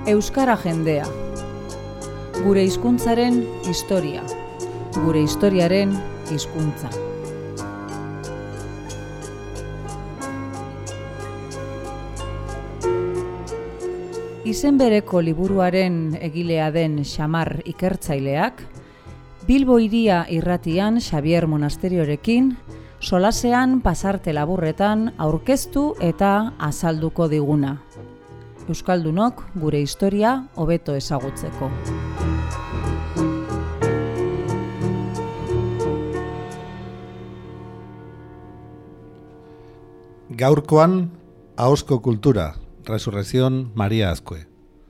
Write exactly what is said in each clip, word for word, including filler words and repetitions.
Euskara jendea. Gure hizkuntzaren historia. Gure historiaren hizkuntza. Izen bereko liburuaren egilea den Xamar ikertzaileak, Bilbo hiria irratian Xabier Monasteriorekin, solasean pasarte laburretan aurkeztu eta azalduko diguna. Euskaldunok gure historia hobeto ezagutzeko. Gaurkoan, ahozko kultura. Resurrección Maria Azkue.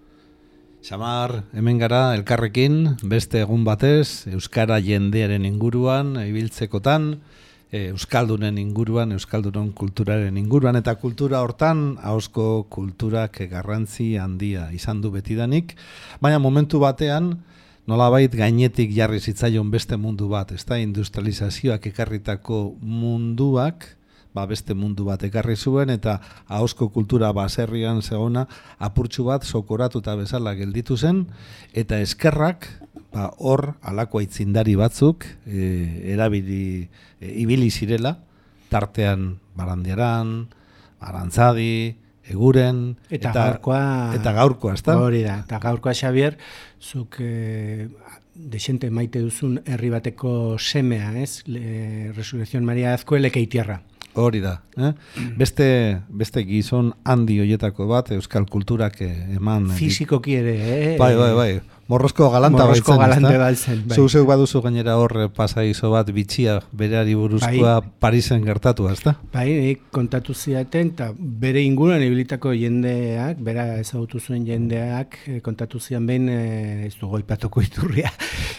Xamar, hemen gara elkarrekin, beste egun batez, Euskara jendearen inguruan, ibiltzekotan, Euskaldunen inguruan, Euskaldunon kulturaren inguruan, eta kultura hortan, ahozko kulturak garrantzi handia izan du betidanik, baina momentu batean, nolabait gainetik jarri zitzaion beste mundu bat, ez da, industrializazioak ekarritako munduak, ba beste mundu bat ekarri zuen eta ahozko kultura baserrian zegona apurtxu bat sokoratuta bezala gelditu zen eta eskerrak ba hor halako aitzindari batzuk e, erabili e, ibili zirela tartean Barandiaran, Arantzadi, Eguren eta, eta gaurkoa eta gaurkoa, ezta? Hori da, eta gaurkoa Xabier, zuk e, desente maite duzun herri bateko semea, ez? Le, Resurrección Maria Azkue Lekeitierra. Hori da, eh? beste, beste gizon handi hoietako bat Euskal kulturak eman. Fizikoki ere, eh? Bai, bai, bai. Morrozko galanta Morrozko baitzen, galante baitzen. Bai. Zuzeu baduzu gainera hor pasaizo bat bitxia bereari buruzkoa bai. Parisen gertatu, ezta? Bai, nik kontatu ziaten, eta bere inguruan ibilitako jendeak, bera ezagutu zuen jendeak, kontatu zian behin, ez dugu aipatuko iturria.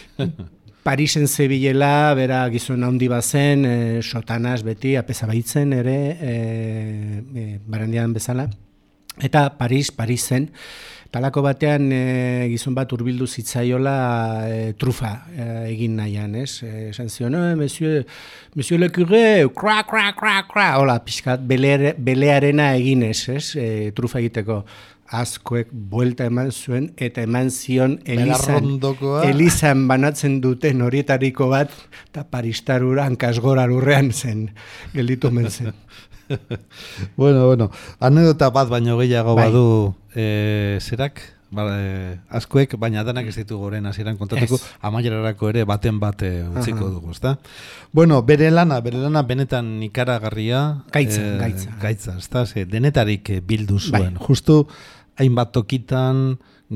Parisen zebilela, bera gizon handi bazen, e, sotanaz beti, apezabaitzen ere, e, e, Barandiaran bezala. Eta Paris, Parisen, talako batean e, gizon bat hurbildu zitzaiola e, trufa e, egin nahian, ez? E, esan zion, no, monsieur, monsieur le curé, kra, kra, kra, kra, hola, pixkat, beleare, belearena eginez, ez? E, trufa egiteko. Azkuek buelta eman zuen eta eman zion Elizan, Elizan banatzen duten horietariko bat eta paristarura hankasgora lurrean zen, gelditu men zen. bueno, bueno, anedota bat baino gehiago bai. Badu e, zerak, ba, e, Azkuek, baina danak ez ditu goren hasieran kontatuko, amaierarako ere baten bate utziko uh-huh. dugu, ezta? Bueno, bere lana, bere lana benetan ikaragarria. Gaitza, e, gaitza. Gaitza, ezta? Ze, denetarik bildu zuen. Bai. Justu, hainbat tokitan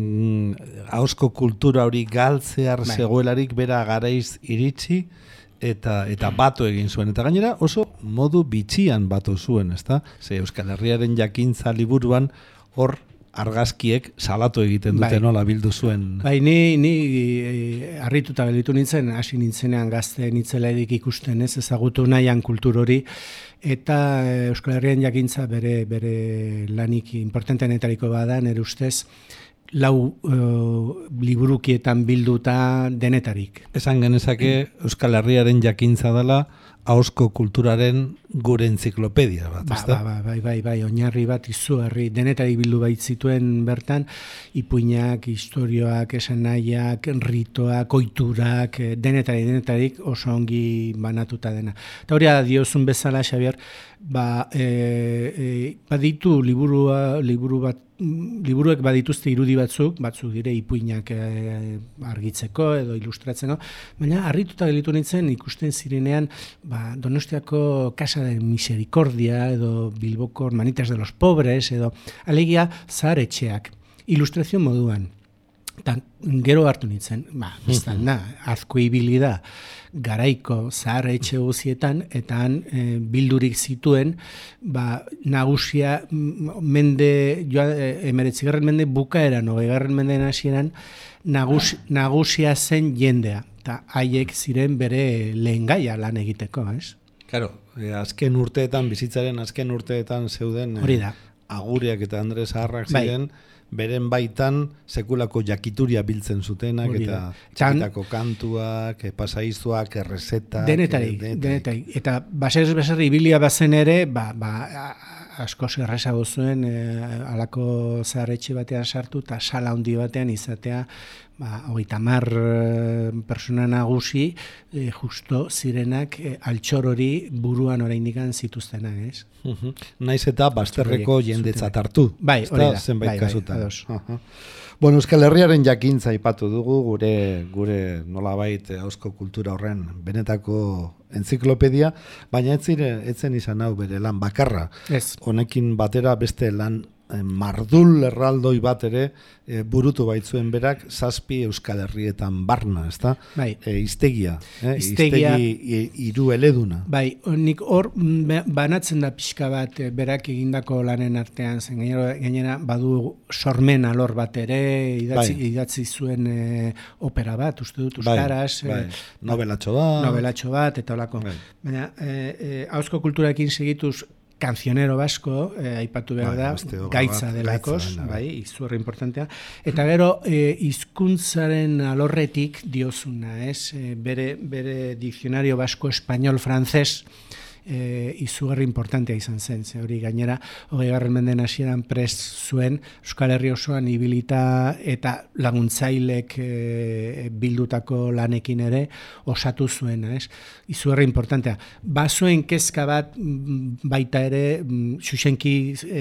mm, ahozko kultura hori galtzear bai. Zegoelarik bera garaiz iritsi eta eta batu egin zuen eta gainera oso modu bitxian batu zuen, ezta? Ze Euskal Herriaren jakintza liburuan hor argazkiek salatu egiten dute bai. Nola bildu zuen. Bai, ni ni e, harrituta gelditu nintzen, hasi nintzenean gazte nitzelaedik ikusten, ez ezagutu nahian kultur hori eta Euskal Herrian jakintza bere bere lanik importanteenetariko bada, nere ustez lau uh, liburukietan bilduta denetarik. Esan genezake Euskal Herriaren jakintza dela ahozko kulturaren gure entziklopedia bat, ba, ezta? Ba, ba, bai, bai, bai, oinarri bat izugarri, denetarik bildu baitzituen bertan, ipuinak, historioak, esanaiak, ritoak, oiturak, denetarik, denetarik oso ongi banatuta dena. Eta hori diozun bezala, Xabier, ba, e, e, baditu liburua, liburu bat, liburuek badituzte irudi batzuk, batzuk dire ipuinak e, argitzeko edo ilustratzeko, baina harrituta gelditu nintzen ikusten zirenean ba, Donostiako Casa de Misericordia edo Bilboko Hermanitas de los Pobres edo alegia zaharetxeak ilustrazio moduan. Eta gero hartu nintzen, ba, biztan da, Azkue ibili da garaiko zahar etxe guzietan, eta han e, bildurik zituen, ba, nagusia mende, joa, emeretzigarren mende bukaeran, hogeigarren mendeen hasieran, nagus, nagusia zen jendea, eta haiek ziren bere lehen gaia lan egiteko, ez? Claro, eh, azken urteetan, bizitzaren azken urteetan zeuden hori da. Eh, Aguriak eta Andres Zaharrak ziren, bai. Beren baitan sekulako jakituria biltzen zutenak eta txikitako kantuak, pasaizuak, errezetak. Denetarik, denetarik. Eta baserri baserri ibilia bazen ere, ba, ba, asko errazago zuen e, alako zaharretxe batean sartu eta sala handi batean izatea ba, hogeita hamar persona nagusi e, justo zirenak e, altxor hori buruan oraindikan zituztenak, ez? Uh-huh. Naiz eta bazterreko jendetzat hartu. Bai, hori da. Zenbait bai, kasutan. Bai, uh-huh. Bueno, Euskal Herriaren jakintza aipatu dugu, gure gure nolabait ahozko kultura horren benetako entziklopedia, baina ez zire etzen izan hau bere lan bakarra. Ez. Honekin batera beste lan eh, mardul erraldoi bat ere eh, burutu baitzuen berak zazpi Euskal Herrietan barna, ezta? Bai. E, iztegia, eh? Iztegia, Iztegi hiru eleduna. Bai, nik hor banatzen da pixka bat eh, berak egindako lanen artean, zen gainera, gainera badu sormen alor bat ere, idatzi, bai. idatzi zuen eh, opera bat, uste dut, euskaraz. Bai, bai. Eh, Novelatxo bat. Novelatxo bat, eta olako. Bai. Baina, eh, eh, ahozko kulturarekin segituz, Cancionero Basko, eh, aipatu behar da, bai, gaitza delakos, gaitza, bai, izugarri importantea. Eta gero, eh, hizkuntzaren alorretik diozuna, ez? Eh, bere, bere diccionario basko-español-francés, e, izugarri importantea izan zen, ze hori gainera hogeigarren menden hasieran prest zuen Euskal Herri osoan ibilita eta laguntzailek e, bildutako lanekin ere osatu zuena, ez? Izugarri importantea. Bazuen kezka bat baita ere xuxenki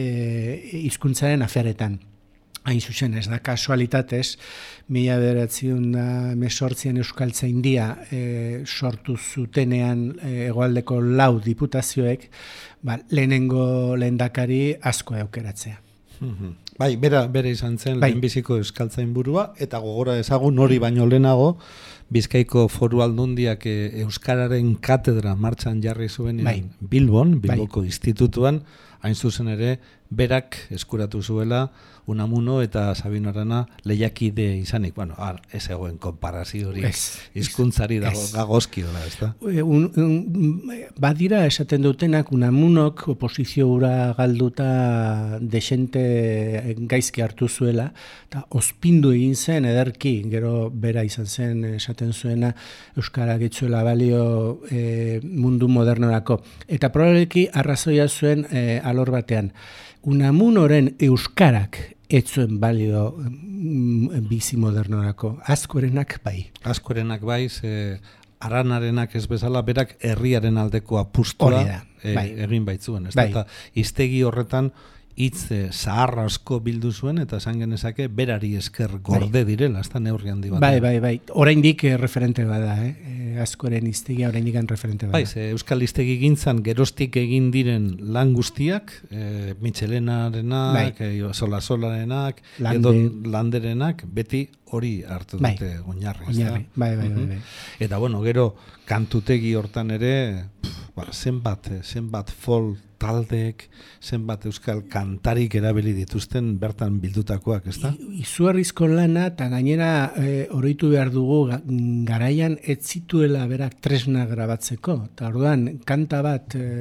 hizkuntzaren aferetan. Hain zuzen, ez da kasualitatez, mila bederatziehun eta hemezortzian Euskaltzaindia e, sortu zutenean e, hegoaldeko lau diputazioek, ba, lehenengo lehendakari asko aukeratzea. Mm-hmm. Bai, bera, bera izan zen bai. lehenbiziko euskaltzainburua, eta gogora ezagun hori baino lehenago, Bizkaiko Foru Aldundiak e, Euskararen katedra martxan jarri zuen bai. Bilbon, Bilboko bai. institutuan, hain zuzen ere, berak eskuratu zuela Unamuno eta Sabino Arana lehiakide izanik. Bueno, ar, ez egoen konparaziorik hizkuntzari dago gagozkiola, ez da? Un, un, badira esaten dutenak Unamunok oposiziora galduta desente gaizki hartu zuela, eta ospindu egin zen ederki, gero bera izan zen esaten zuena Euskara getzuela balio e, mundu modernorako. Eta probableki arrazoia zuen e, alor batean. Unamunoren euskarak ez zuen balio mm, bizi modernorako. Askorenak bai. Askorenak bai, ze Aranarenak ez bezala, berak herriaren aldeko apustua e, bai. egin baitzuen. Ez bai. Eta hiztegi horretan hitz zaharra asko bildu zuen, eta esan genezake berari esker gorde bai. direla, ez da neurri handi bat. Bai, bai, bai. Oraindik eh, referente bada, eh? E, askoren hiztegia oraindik referente bada. Bai, ze, Euskal hiztegi gintzan geroztik egin diren lan guztiak, e, Michelenarenak, bai. e, Sola-Solarenak, Lande. edo Landerenak, beti hori hartu bai. dute oinarri. Oinarri, bai, bai, bai, bai. Eta bueno, gero kantutegi hortan ere, pff, ba, zenbat, zenbat folk taldeek, zenbat euskal kantarik erabili dituzten bertan bildutakoak, ez da? Izugarrizko lana, eta gainera e, oroitu behar dugu garaian ez zituela berak tresna grabatzeko. Eta orduan, kanta bat e,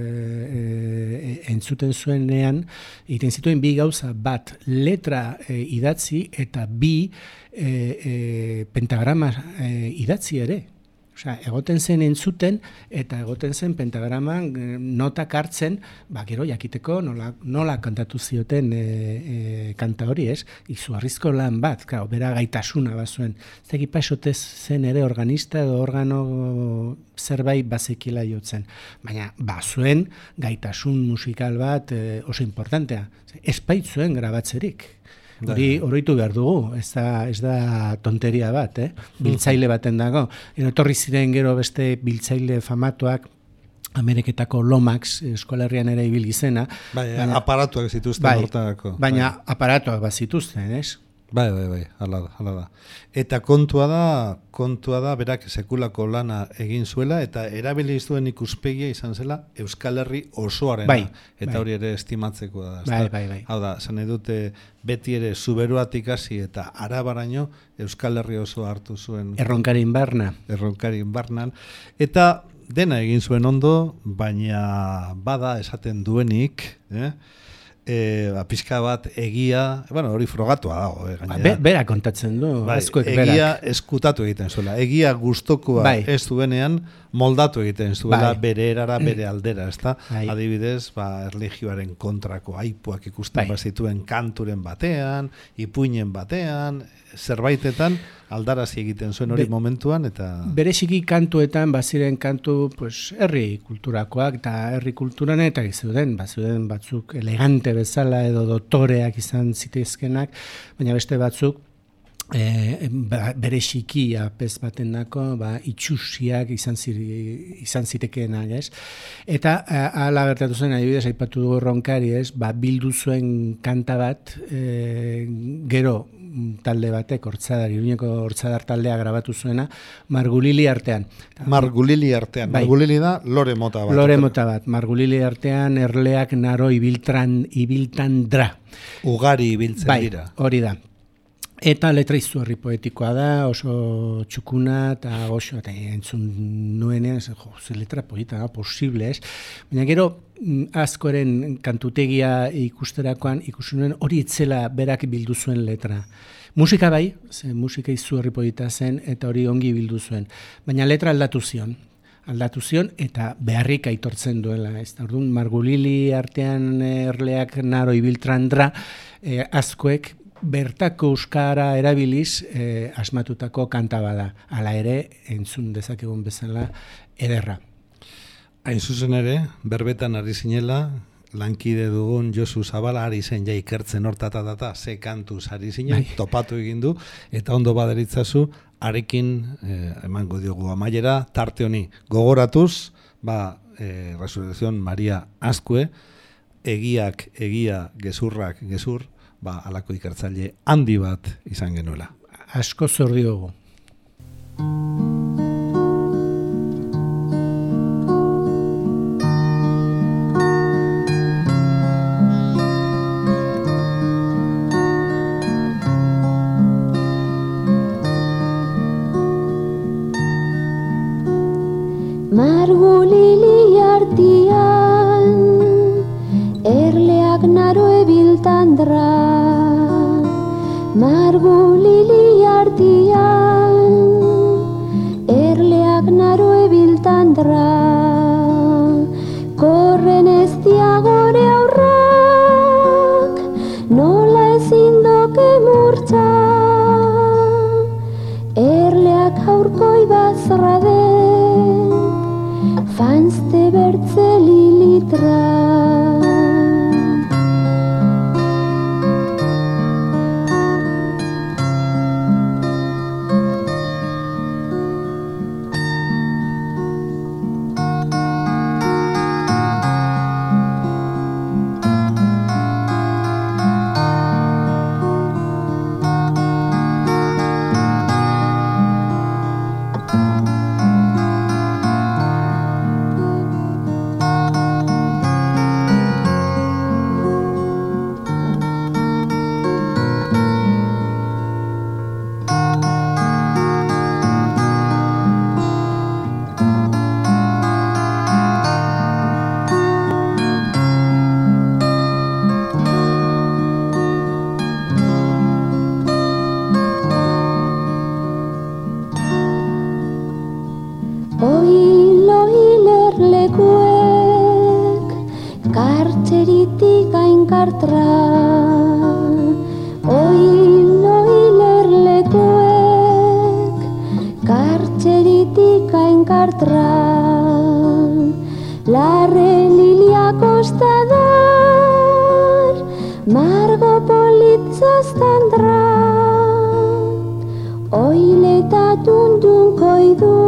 e, entzuten zuenean, egiten zituen bi gauza bat, letra e, idatzi eta bi e, e, pentagrama e, idatzi ere. Osea, egoten zen entzuten eta egoten zen pentagraman notak hartzen, ba, gero jakiteko nola, nola kantatu zioten e, e, kanta hori, ez? Izugarrizko lan bat, claro, bera gaitasuna bazuen. Zeki pasotez zen ere organista edo organo zerbait bazekila jotzen. Baina bazuen gaitasun musikal bat e, oso importantea. Ez baitzuen grabatzerik. Hori oroitu behar dugu, ez da, ez da tonteria bat, eh? Biltzaile baten dago. Etorri ziren gero beste biltzaile famatuak, Ameriketako Lomax, Eskolarrian ere ibil izena. Bai, baina, aparatuak zituzten bai, hortarako. Baina bai. aparatuak bat zituzten, ez? Bai, bai, bai, hala da, hala da. Eta kontua da, kontua da, berak sekulako lana egin zuela, eta erabili zuen ikuspegia izan zela Euskal Herri osoarena. Bai, eta bai. hori ere estimatzeko da. Bai, bai, bai. Hau da, zan edute beti ere zuberuatik hasi eta arabaraino Euskal Herri oso hartu zuen. Erronkarin barna. Erronkarin barnan. Eta dena egin zuen ondo, baina bada esaten duenik, eh? E, ba, pixka bat egia, bueno, hori frogatua dago, eh, gainera. Be, berak kontatzen du, bai, Azkuek egia berak. eskutatu egiten zuela, egia gustokoa bai. ez duenean moldatu egiten zuela bai. bere erara, bere aldera, ezta? Bai. Adibidez, ba, erlijioaren kontrako aipuak ikusten bai. bazituen kanturen batean, ipuinen batean, zerbaitetan aldarazi egiten zuen hori Be, momentuan, eta... Bereziki kantuetan, baziren kantu, pues, herri kulturakoak, eta herri kulturan eta zeuden, bazuden batzuk elegante bezala edo dotoreak izan zitezkenak, baina beste batzuk, E, ba, bere xikia pez baten dako, ba, itxusiak izan, ziri, izan zitekeenak, ez? Eta hala gertatu zen, adibidez, aipatu dugu Ronkari, ez? Ba, bildu zuen kanta bat, e, gero talde batek, hortzadar, Iruñeko hortzadar taldea grabatu zuena, Margulili artean. Margulili artean, bai. Margulili da lore mota bat. Lore mota bat, Margulili artean erleak naro ibiltran, ibiltan dra. Ugari ibiltzen bai, dira. Hori da. Eta letra izugarri poetikoa da, oso txukuna eta oso, eta entzun nuenean, jo, ze letra poeta da, posible ez. Baina gero, Azkoren kantutegia ikusterakoan, ikusi nuen hori etzela berak bildu zuen letra. Musika bai, ze musika izugarri poeta zen, eta hori ongi bildu zuen. Baina letra aldatu zion. aldatu zion eta beharrik aitortzen duela. Ez da, orduan, Margulili artean erleak naro ibiltrandra, eh, Azkoek bertako euskara erabiliz eh, asmatutako kanta bada. Hala ere, entzun dezakegun bezala ederra. Hain zuzen ere, berbetan ari zinela, lankide dugun Josu Zabala ari zen ja ikertzen hortata data, ze kantuz ari zinen, bai. Topatu egin du, eta ondo baderitzazu, arekin eh, emango diogu amaiera, tarte honi gogoratuz, ba, eh, Resurrección Maria Azkue, egiak, egia, gezurrak, gezur, ba, alako ikertzaile handi bat izan genuela. Asko zor diogu. Margulili artian, erleak naro ebiltandra. Margulili artian, erleak naro ebiltandra. Korren ez diagore aurrak, nola ezin doke murtza. Erleak aurkoi bazra den, fanzte bertze lilitra. Oile eta tundun koidu